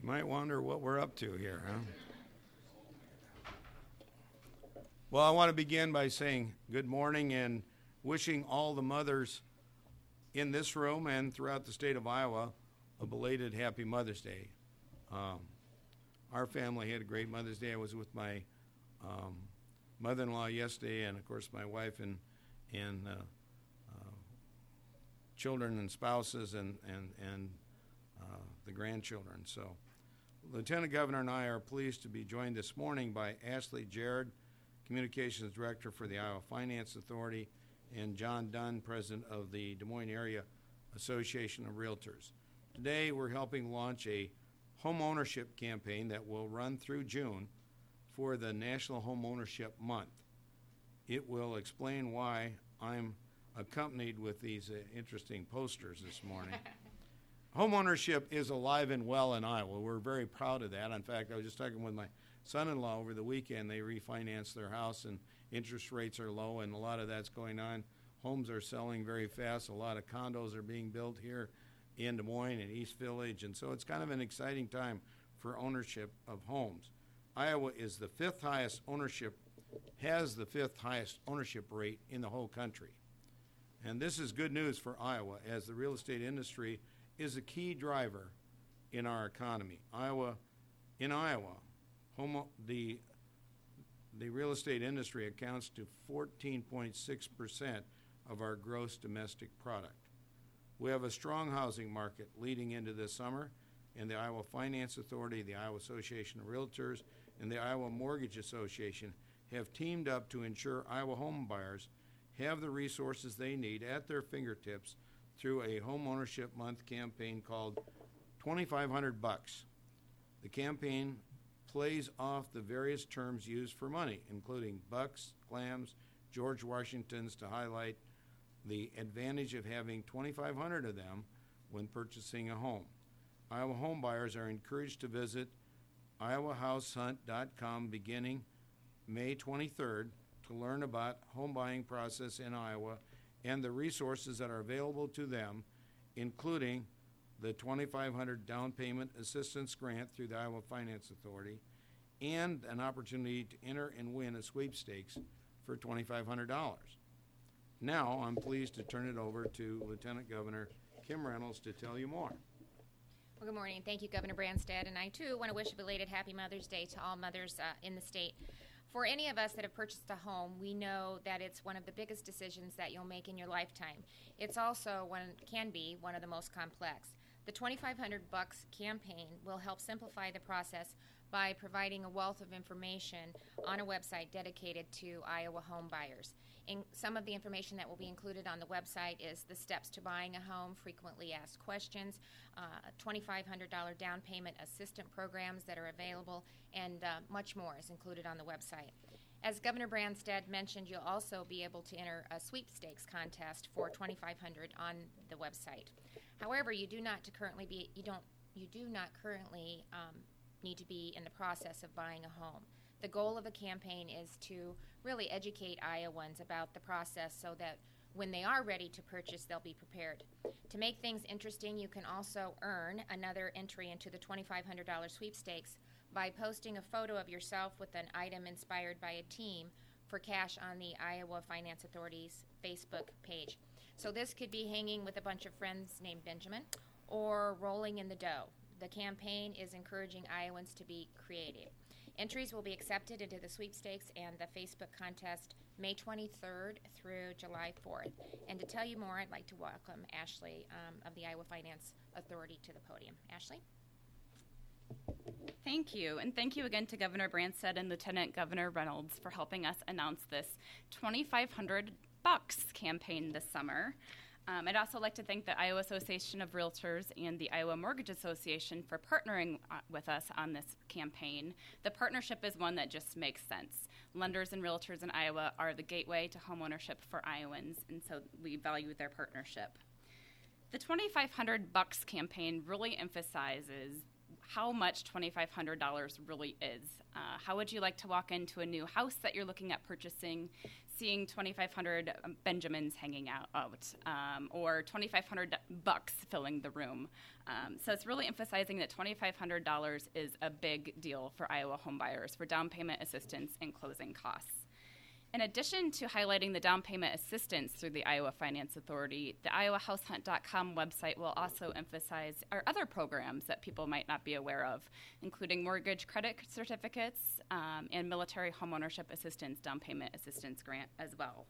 Might wonder what we're up to here, huh? Well, I want to begin by saying good morning and wishing all the mothers in this room and throughout the state of Iowa a belated Happy Mother's Day. Our family had a great Mother's Day. I was with my mother-in-law yesterday, and of course my wife and children and spouses and the grandchildren. So, Lieutenant Governor and I are pleased to be joined this morning by Ashley Jared, Communications Director for the Iowa Finance Authority, and John Dunn, President of the Des Moines Area Association of Realtors. Today, we're helping launch a home ownership campaign that will run through June for the National Home Ownership Month. It will explain why I'm accompanied with these interesting posters this morning. Home ownership is alive and well in Iowa. We're very proud of that. In fact, I was just talking with my son-in-law over the weekend. They refinanced their house and interest rates are low, and a lot of that's going on. Homes are selling very fast. A lot of condos are being built here in Des Moines and East Village, and so it's kind of an exciting time for ownership of homes. Iowa is the fifth highest ownership rate in the whole country. And this is good news for Iowa, as the real estate industry is a key driver in our economy. In Iowa, the real estate industry accounts to 14.6% of our gross domestic product. We have a strong housing market leading into this summer, and the Iowa Finance Authority, the Iowa Association of Realtors, and the Iowa Mortgage Association have teamed up to ensure Iowa home buyers have the resources they need at their fingertips through a home ownership month campaign called $2,500. The campaign plays off the various terms used for money, including bucks, clams, George Washingtons, to highlight the advantage of having 2,500 of them when purchasing a home. Iowa home buyers are encouraged to visit iowahousehunt.com beginning May 23rd to learn about home buying process in Iowa and the resources that are available to them, including the $2,500 down payment assistance grant through the Iowa Finance Authority and an opportunity to enter and win a sweepstakes for $2,500. Now, I'm pleased to turn it over to Lieutenant Governor Kim Reynolds to tell you more. Well, good morning. Thank you, Governor Branstad. And I, too, want to wish a belated Happy Mother's Day to all mothers in the state. For any of us that have purchased a home, we know that it's one of the biggest decisions that you'll make in your lifetime. It's also can be one of the most complex. The $2,500 campaign will help simplify the process by providing a wealth of information on a website dedicated to Iowa home buyers. And some of the information that will be included on the website is the steps to buying a home, frequently asked questions, $2,500 down payment assistant programs that are available, and much more is included on the website. As Governor Branstad mentioned, you'll also be able to enter a sweepstakes contest for $2,500 on the website. However, you do not currently need to be in the process of buying a home. The goal of the campaign is to really educate Iowans about the process so that when they are ready to purchase, they'll be prepared. To make things interesting, you can also earn another entry into the $2,500 sweepstakes by posting a photo of yourself with an item inspired by a team for cash on the Iowa Finance Authority's Facebook page. So this could be hanging with a bunch of friends named Benjamin or rolling in the dough. The campaign is encouraging Iowans to be creative. Entries will be accepted into the sweepstakes and the Facebook contest May 23rd through July 4th. And to tell you more, I'd like to welcome Ashley of the Iowa Finance Authority to the podium. Ashley? Thank you, and thank you again to Governor Branstad and Lieutenant Governor Reynolds for helping us announce this $2,500 campaign this summer. I'd also like to thank the Iowa Association of Realtors and the Iowa Mortgage Association for partnering with us on this campaign. The partnership is one that just makes sense. Lenders and realtors in Iowa are the gateway to homeownership for Iowans, and so we value their partnership. The $2,500 campaign really emphasizes how much $2,500 really is. How would you like to walk into a new house that you're looking at purchasing, seeing 2,500 Benjamins hanging out, or 2,500 bucks filling the room? So it's really emphasizing that $2,500 is a big deal for Iowa homebuyers for down payment assistance and closing costs. In addition to highlighting the down payment assistance through the Iowa Finance Authority, the iowahousehunt.com website will also emphasize our other programs that people might not be aware of, including mortgage credit certificates and military homeownership assistance down payment assistance grant as well.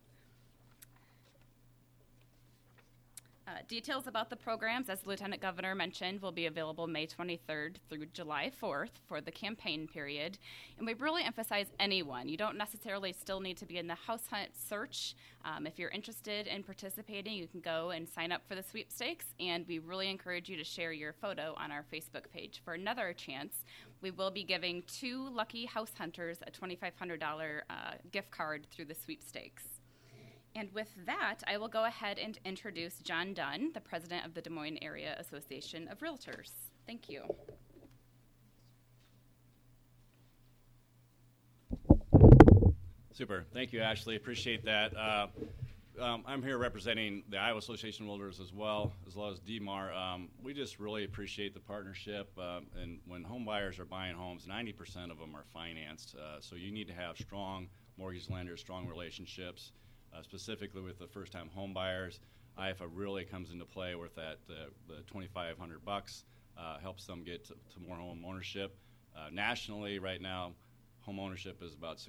Details about the programs, as the Lieutenant Governor mentioned, will be available May 23rd through July 4th for the campaign period. And we really emphasize anyone. You don't necessarily still need to be in the house hunt search. If you're interested in participating, you can go and sign up for the sweepstakes. And we really encourage you to share your photo on our Facebook page. For another chance, we will be giving 2 lucky house hunters a $2,500 gift card through the sweepstakes. And with that, I will go ahead and introduce John Dunn, the president of the Des Moines Area Association of Realtors. Thank you. Super. Thank you, Ashley. Appreciate that. I'm here representing the Iowa Association of Realtors as well as DMAR. We just really appreciate the partnership. And when home buyers are buying homes, 90% of them are financed. So you need to have strong mortgage lenders, strong relationships. Specifically with the first-time home buyers, IFA really comes into play with that the $2,500 helps them get to more home ownership. Nationally, right now, home ownership is about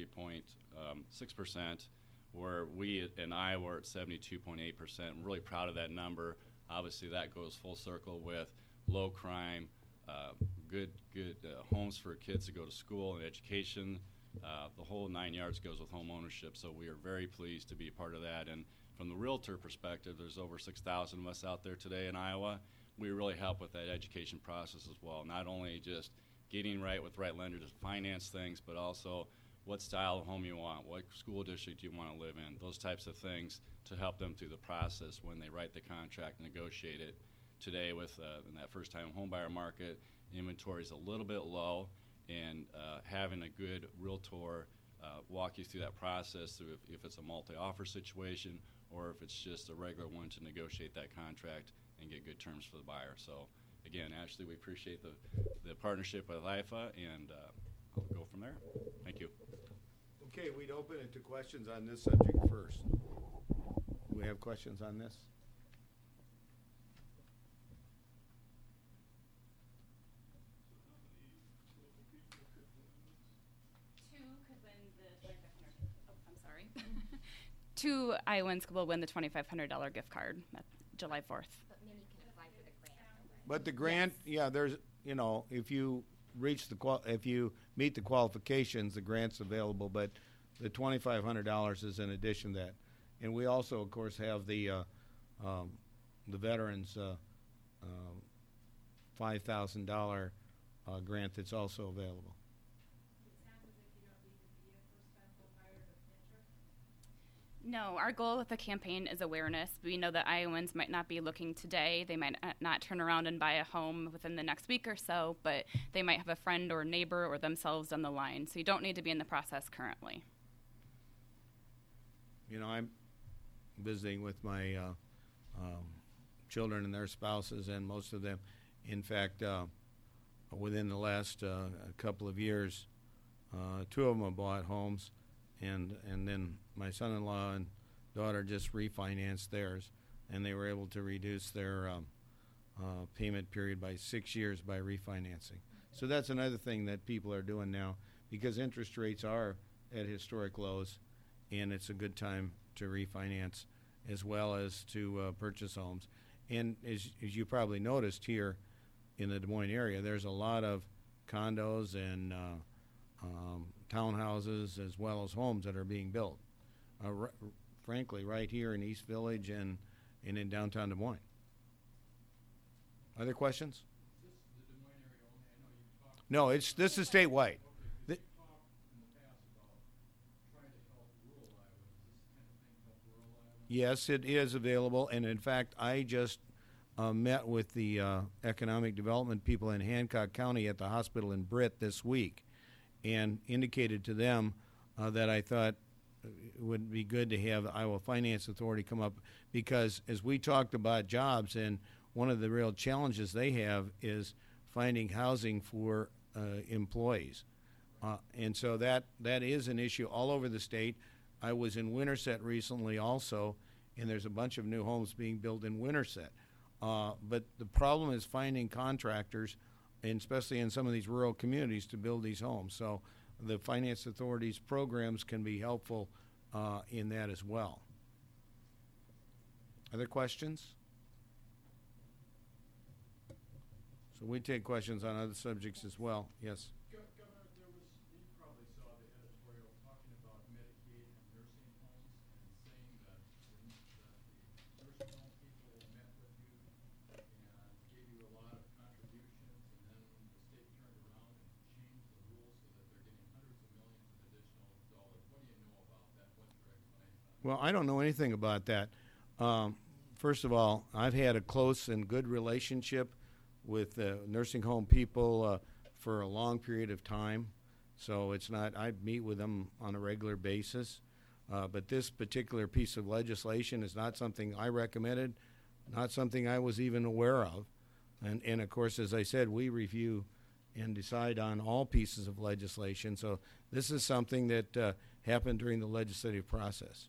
63.6%, where we in Iowa are at 72.8%. I'm really proud of that number. Obviously, that goes full circle with low crime, good homes for kids to go to school and education. The whole 9 yards goes with home ownership, so we are very pleased to be a part of that. And from the realtor perspective, there's over 6,000 of us out there today in Iowa. We really help with that education process as well, not only just getting right with right lenders to finance things, but also what style of home you want, what school district you want to live in, those types of things to help them through the process when they write the contract and negotiate it. Today with in that first-time homebuyer market, inventory is a little bit low. And having a good realtor walk you through that process, through if it's a multi-offer situation or if it's just a regular one to negotiate that contract and get good terms for the buyer. So, again, Ashley, we appreciate the partnership with IFA, and I'll go from there. Thank you. Okay, we'd open it to questions on this subject first. Do we have questions on this? Two Iowans will win the $2,500 gift card. That's July 4th. But many can apply for the grant. But the grant, yeah, there's, if you reach if you meet the qualifications, the grant's available. But the $2,500 is in addition to that, and we also, of course, have the veterans $5,000 grant that's also available. No, our goal with the campaign is awareness. We know that Iowans might not be looking today. They might not turn around and buy a home within the next week or so, but they might have a friend or neighbor or themselves on the line. So you don't need to be in the process currently. I'm visiting with my children and their spouses, and most of them, in fact, within the last couple of years, 2 of them have bought homes. And then my son-in-law and daughter just refinanced theirs, and they were able to reduce their payment period by 6 years by refinancing. So that's another thing that people are doing now, because interest rates are at historic lows, and it's a good time to refinance as well as to purchase homes. And as you probably noticed here in the Des Moines area, there's a lot of condos and townhouses as well as homes that are being built, frankly, right here in East Village and in downtown Des Moines. Other questions? Is this the Des Moines area only? I know you talked. No, this is statewide. Okay, you talked in the past about trying to help rural Iowa. Does this kind of thing help rural Iowa? Yes, it is available, and in fact, I just met with the economic development people in Hancock County at the hospital in Britt this week and indicated to them that I thought it would be good to have the Iowa Finance Authority come up, because as we talked about jobs, and one of the real challenges they have is finding housing for employees. And so that is an issue all over the state. I was in Winterset recently also, and there's a bunch of new homes being built in Winterset. But the problem is finding contractors, and especially in some of these rural communities, to build these homes. So the Finance Authority's programs can be helpful in that as well. Other questions? So we take questions on other subjects as well. Yes. Governor, you probably saw the editorial talking about Medicaid and nursing homes and saying that the nursing home people met with you and gave you a lot of contributions, and then the state turned around and changed the rules so that they're getting hundreds of millions of additional dollars. What do you know about that? What's your explanation? Well, I don't know anything about that. First of all, I've had a close and good relationship with nursing home people for a long period of time. So it's not, I meet with them on a regular basis. But this particular piece of legislation is not something I recommended, not something I was even aware of. And of course, as I said, we review and decide on all pieces of legislation. So this is something that happened during the legislative process.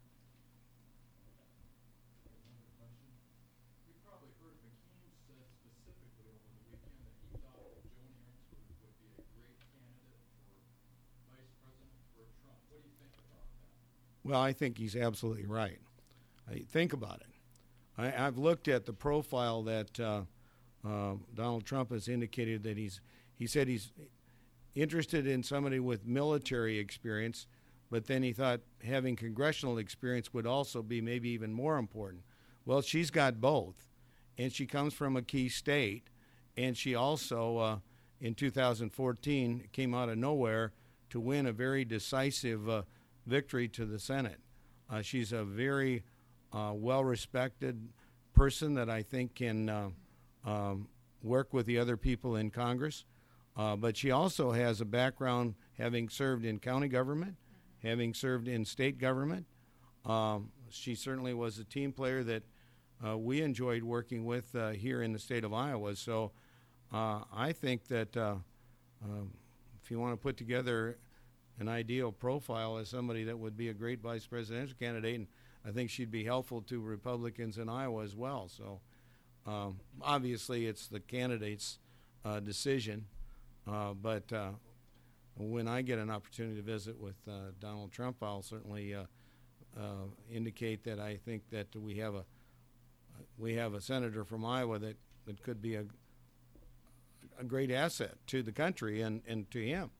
You probably heard McCain said specifically over the weekend that he thought that Joni Ernst would be a great candidate for vice president for Trump. What do you think about that? Well, I think he's absolutely right. Think about it. I've looked at the profile that Donald Trump has indicated that he said he's interested in somebody with military experience, but then he thought having congressional experience would also be maybe even more important. Well, she's got both, and she comes from a key state, and she also, in 2014, came out of nowhere to win a very decisive victory to the Senate. She's a very well-respected person that I think can work with the other people in Congress. But she also has a background having served in county government, having served in state government. She certainly was a team player that we enjoyed working with here in the state of Iowa. So I think that if you want to put together an ideal profile as somebody that would be a great vice presidential candidate, and I think she'd be helpful to Republicans in Iowa as well. So obviously it's the candidate's decision, but when I get an opportunity to visit with Donald Trump, I'll certainly indicate that I think that we have a senator from Iowa that could be a great asset to the country and to him.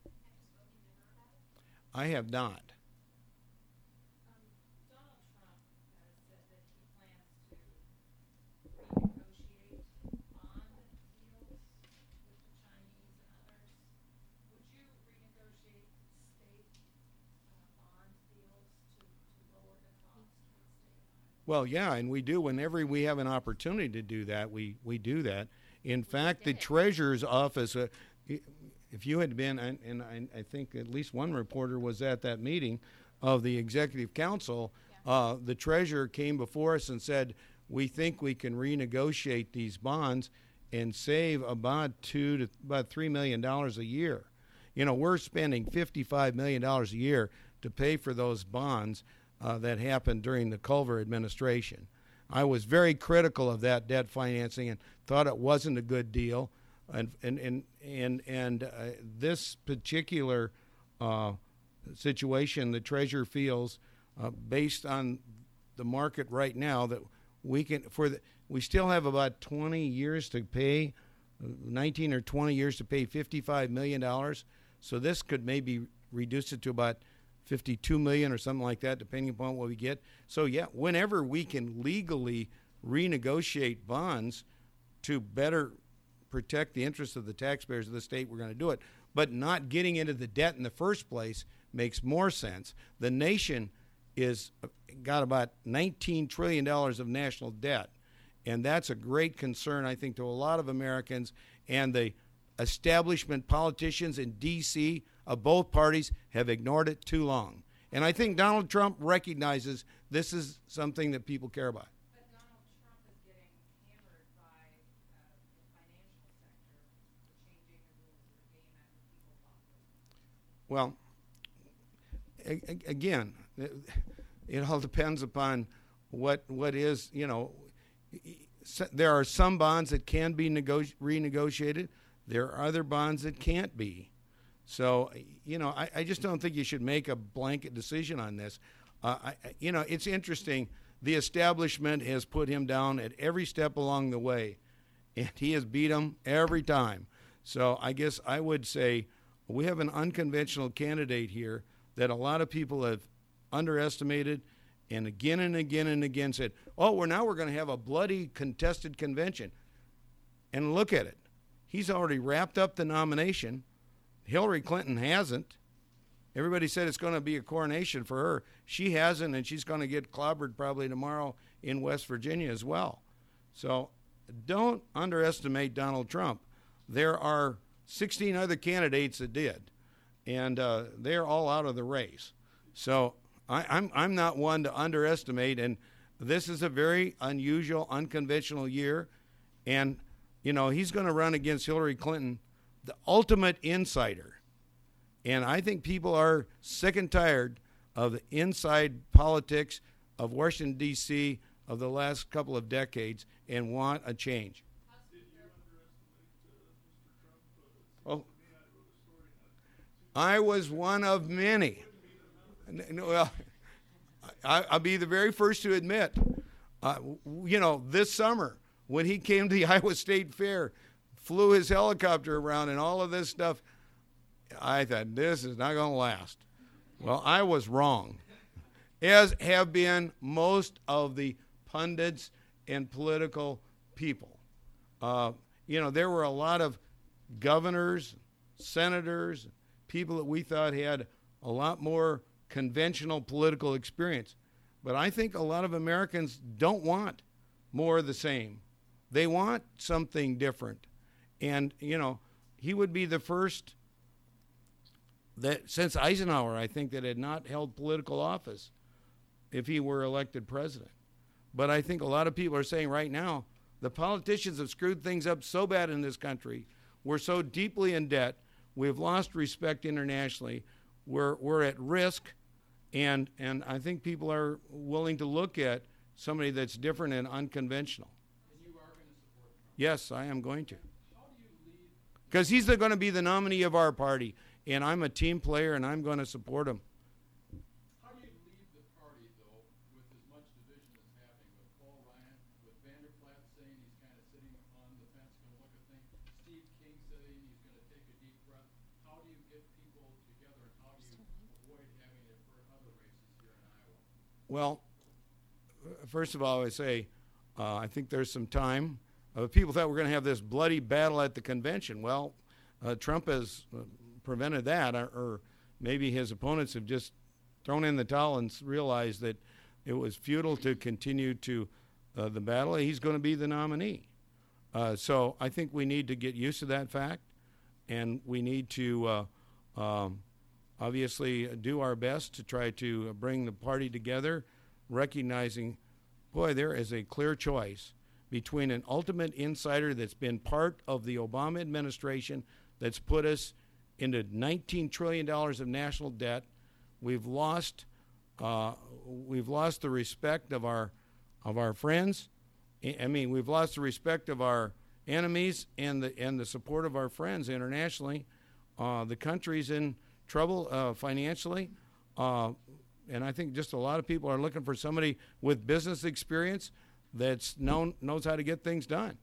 I have not. Donald Trump has said that he plans to renegotiate bond deals with the Chinese and others. Would you renegotiate state bond deals to lower the cost for the state of Iowa? Well, yeah, and we do. Whenever we have an opportunity to do that, we do that. In fact, the Treasurer's Office, if you had been, and I think at least one reporter was at that meeting of the Executive Council, the Treasurer came before us and said, we think we can renegotiate these bonds and save about $3 million a year. You know, we're spending $55 million a year to pay for those bonds that happened during the Culver administration. I was very critical of that debt financing and thought it wasn't a good deal. And this particular situation, the Treasurer feels, based on the market right now, that we still have about 20 years to pay, 19 or 20 years to pay $55 million. So this could maybe reduce it to about $52 million or something like that, depending upon what we get. So yeah, whenever we can legally renegotiate bonds to better protect the interests of the taxpayers of the state, we're going to do it. But not getting into the debt in the first place makes more sense. The nation got about $19 trillion of national debt, And that's a great concern, I think, to a lot of Americans. And the establishment politicians in D.C. of both parties have ignored it too long. And I think Donald Trump recognizes this is something that people care about. But Donald Trump is getting hammered by the financial sector for changing the rules of the game after people bought them. Well, again, it all depends upon what is, there are some bonds that can be renegotiated. There are other bonds that can't be. So, I just don't think you should make a blanket decision on this. It's interesting. The establishment has put him down at every step along the way, and he has beat them every time. So I guess I would say we have an unconventional candidate here that a lot of people have underestimated and again said, we're going to have a bloody contested convention. And look at it. He's already wrapped up the nomination. Hillary Clinton hasn't. Everybody said it's going to be a coronation for her. She hasn't, and she's going to get clobbered probably tomorrow in West Virginia as well. So don't underestimate Donald Trump. There are 16 other candidates that did, and they're all out of the race. So I'm not one to underestimate, and this is a very unusual, unconventional year, and he's going to run against Hillary Clinton, the ultimate insider. And I think people are sick and tired of the inside politics of Washington, D.C. of the last couple of decades and want a change. Oh, I was one of many. Well, I'll be the very first to admit, this summer when he came to the Iowa State Fair, flew his helicopter around and all of this stuff, I thought, this is not going to last. Well, I was wrong, as have been most of the pundits and political people. There were a lot of governors, senators, people that we thought had a lot more conventional political experience. But I think a lot of Americans don't want more of the same. They want something different. And, he would be the first that since Eisenhower, I think, that had not held political office if he were elected president. But I think a lot of people are saying right now, the politicians have screwed things up so bad in this country. We're so deeply in debt. We've lost respect internationally. We're at risk. And I think people are willing to look at somebody that's different and unconventional. And you are going to support Trump? Yes, I am going to. How do you lead? Because he's going to be the nominee of our party. And I'm a team player, and I'm going to support him. How do you lead the party, though, with as much division that's happening with Paul Ryan, with Vanderplat saying he's kind of sitting on the fence, going to look at things, Steve King saying he's going to take a deep breath? How do you get people together, and how do you avoid having it for other races here in Iowa? Well, first of all, I say I think there's some time. People thought we were going to have this bloody battle at the convention. Well, Trump has prevented that, or maybe his opponents have just thrown in the towel and realized that it was futile to continue to the battle. He's going to be the nominee. So I think we need to get used to that fact, and we need to obviously do our best to try to bring the party together, recognizing, boy, there is a clear choice between an ultimate insider that's been part of the Obama administration that's put us into $19 trillion of national debt. We've lost the respect of our friends. I mean, we've lost the respect of our enemies and the support of our friends internationally. The country's in trouble financially, and I think just a lot of people are looking for somebody with business experience that's knows how to get things done.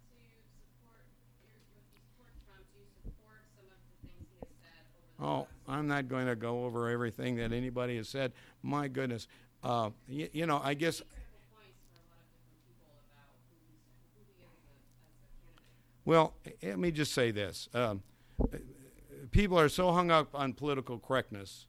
Oh, I'm not going to go over everything that anybody has said. My goodness. I guess. Well, let me just say this. People are so hung up on political correctness,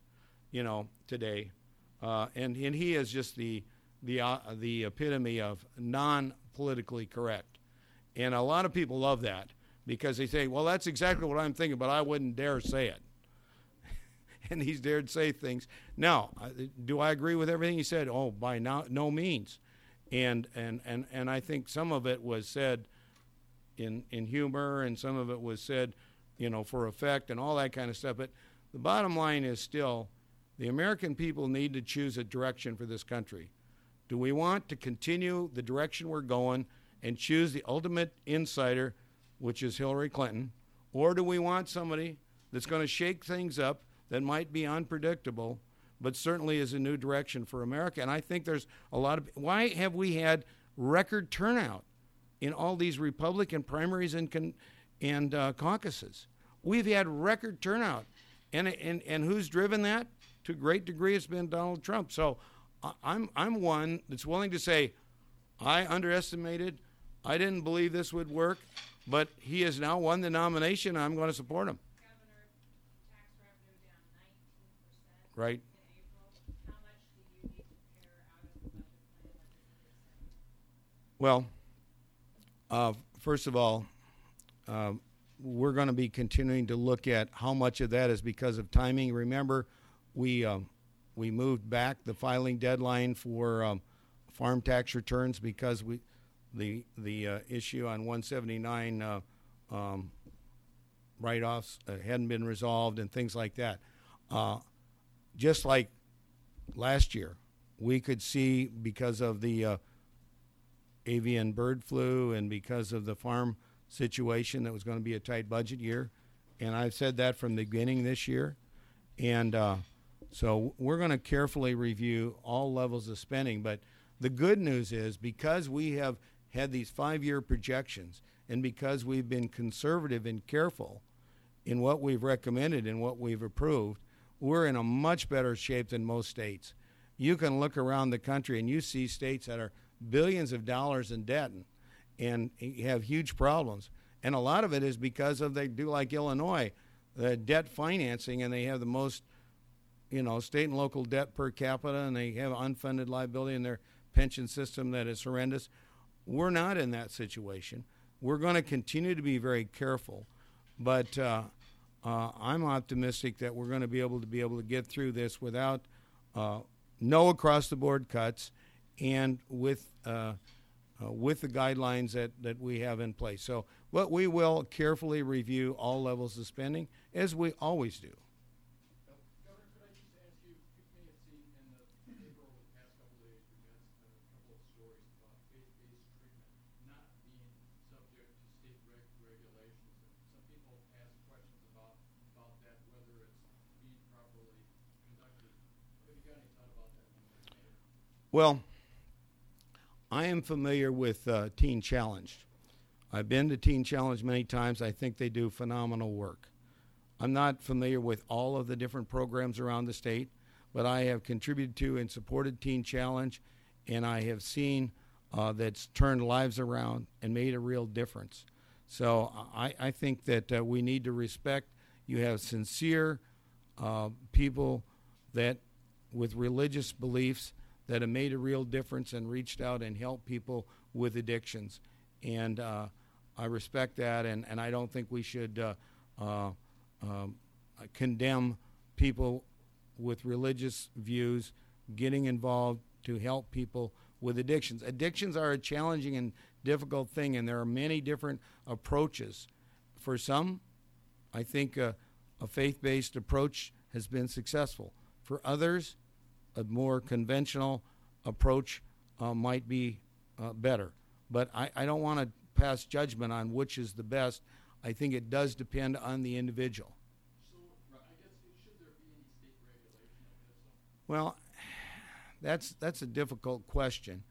today. And he is just the epitome of politically correct. And a lot of people love that because they say, well, that's exactly what I'm thinking, but I wouldn't dare say it. And he's dared say things. Now, do I agree with everything he said? Oh, by no means. And I think some of it was said in humor, and some of it was said, for effect and all that kind of stuff. But the bottom line is still, the American people need to choose a direction for this country. Do we want to continue the direction we're going and choose the ultimate insider, which is Hillary Clinton, or do we want somebody that's going to shake things up that might be unpredictable, but certainly is a new direction for America? And I think there's a lot of, why have we had record turnout in all these Republican primaries and caucuses? We've had record turnout. And who's driven that? To a great degree, it's been Donald Trump. So I'm one that's willing to say, I underestimated, I didn't believe this would work, but he has now won the nomination, and I'm going to support him. Governor, tax revenue down 19%. Right. In April. How much do you need to pare out of the budget plan like Well, first of all, we're going to be continuing to look at how much of that is because of timing. Remember, we moved back the filing deadline for farm tax returns because the issue on 179 write-offs hadn't been resolved and things like that. Just like last year, we could see because of the avian bird flu and because of the farm situation that was going to be a tight budget year. And I've said that from the beginning this year. And so we're going to carefully review all levels of spending. But the good news is because we have had these 5-year projections and because we've been conservative and careful in what we've recommended and what we've approved, we're in a much better shape than most states. You can look around the country and you see states that are billions of dollars in debt and have huge problems. And a lot of it is because of they do like Illinois, the debt financing, and they have the most, state and local debt per capita, and they have unfunded liability in their pension system that is horrendous. We're not in that situation. We're going to continue to be very careful, but I'm optimistic that we're going to be able to get through this without no across-the-board cuts and with the guidelines that we have in place. So, but we will carefully review all levels of spending, as we always do. Governor, could I just ask you, you may have seen in the paper over the past couple of days, we've had a couple of stories about faith-based treatment not being subject to state regulations. And some people ask questions about that, whether it's being properly conducted. Have you got any thought about that? Well, I am familiar with Teen Challenge. I've been to Teen Challenge many times. I think they do phenomenal work. I'm not familiar with all of the different programs around the state, but I have contributed to and supported Teen Challenge, and I have seen that's turned lives around and made a real difference. So I think that we need to respect. You have sincere people that with religious beliefs that have made a real difference and reached out and helped people with addictions. And I respect that, and I don't think we should condemn people with religious views getting involved to help people with addictions. Addictions are a challenging and difficult thing, and there are many different approaches. For some, I think a faith-based approach has been successful. For others, a more conventional approach might be better. But I don't want to pass judgment on which is the best. I think it does depend on the individual. So, I guess, should there be any state regulation of this? Well, that's a difficult question.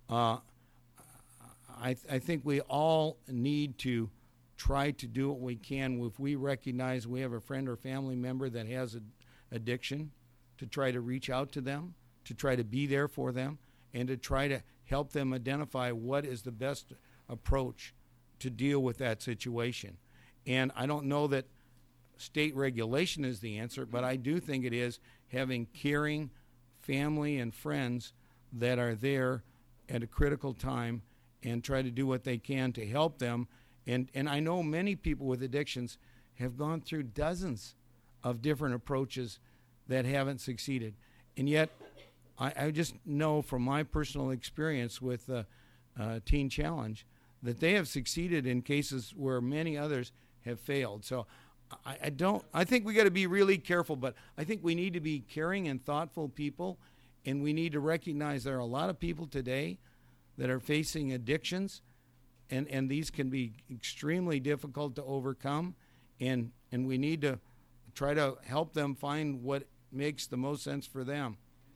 I think we all need to try to do what we can. If we recognize we have a friend or family member that has an addiction, to try to reach out to them, to try to be there for them, and to try to help them identify what is the best approach to deal with that situation. And I don't know that state regulation is the answer, but I do think it is having caring family and friends that are there at a critical time and try to do what they can to help them. And I know many people with addictions have gone through dozens of different approaches that haven't succeeded. And yet, I just know from my personal experience with Teen Challenge that they have succeeded in cases where many others have failed. So I think we got to be really careful, but I think we need to be caring and thoughtful people, and we need to recognize there are a lot of people today that are facing addictions, and these can be extremely difficult to overcome, and we need to try to help them find what makes the most sense for them.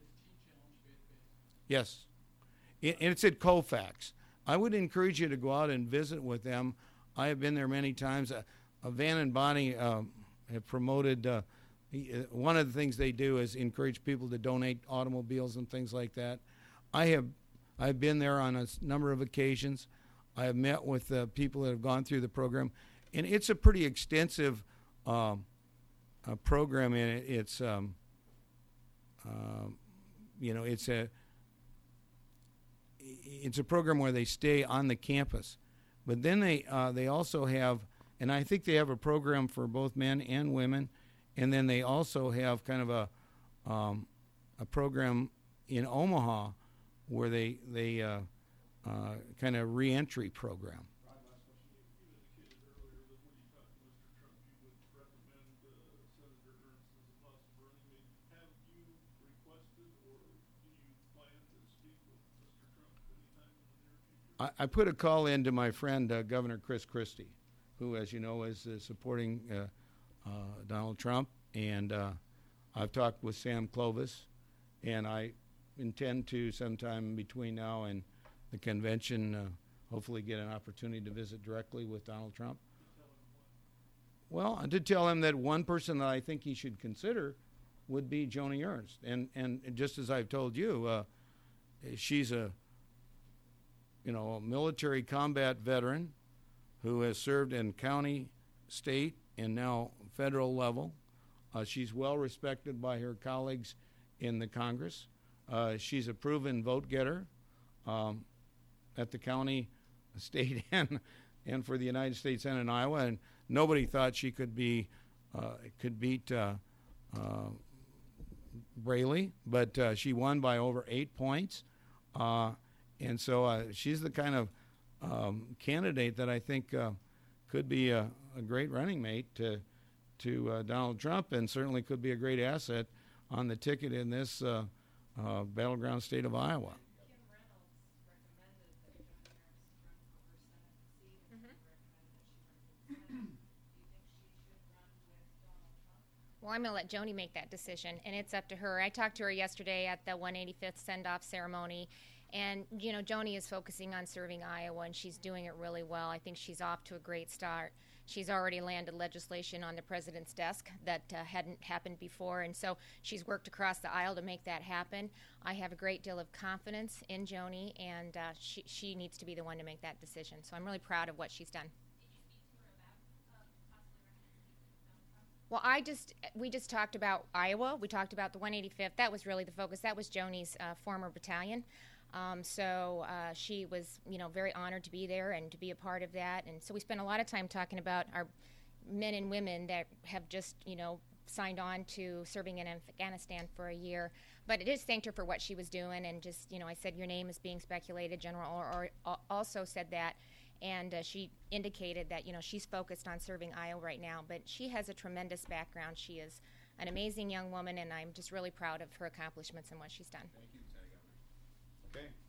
Yes. And it's at Colfax. I would encourage you to go out and visit with them. I have been there many times. Van and Bonnie have promoted, one of the things they do is encourage people to donate automobiles and things like that. I've been there on a number of occasions. I have met with people that have gone through the program, and it's a pretty extensive program. And it's it's a program where they stay on the campus, but then they also have, and I think they have a program for both men and women, and then they also have kind of a program in Omaha where they kind of reentry program. I put a call in to my friend Governor Chris Christie, who, as you know, is supporting Donald Trump, and I've talked with Sam Clovis, and I intend to sometime between now and the convention hopefully get an opportunity to visit directly with Donald Trump. Well, I did tell him that one person that I think he should consider would be Joni Ernst, and just as I've told you, she's a military combat veteran who has served in county, state, and now federal level. She's well respected by her colleagues in the Congress. She's a proven vote getter at the county, state, and for the United States Senate in Iowa. And nobody thought she could beat Braley, but she won by over 8 points. And so she's the kind of candidate that I think could be a great running mate to Donald Trump, and certainly could be a great asset on the ticket in this battleground state of Iowa. Kim Reynolds recommended that Joni Ernst run for her Senate seat, and recommended that she run for the Senate. Do you think she should run with Donald Trump? Well, I'm going to let Joni make that decision, and it's up to her. I talked to her yesterday at the 185th send-off ceremony, and, Joni is focusing on serving Iowa, and she's doing it really well. I think she's off to a great start. She's already landed legislation on the president's desk that hadn't happened before, and so she's worked across the aisle to make that happen. I have a great deal of confidence in Joni, and she needs to be the one to make that decision. So I'm really proud of what she's done. Well, we just talked about Iowa. We talked about the 185th. That was really the focus. That was Joni's former battalion. So she was, very honored to be there and to be a part of that. And so we spent a lot of time talking about our men and women that have just, signed on to serving in Afghanistan for a year. But I just thanked her for what she was doing, and just, I said, your name is being speculated. General Orr also said that. And she indicated that, she's focused on serving Iowa right now. But she has a tremendous background. She is an amazing young woman, and I'm just really proud of her accomplishments and what she's done. Thank you, Lieutenant Governor. Okay.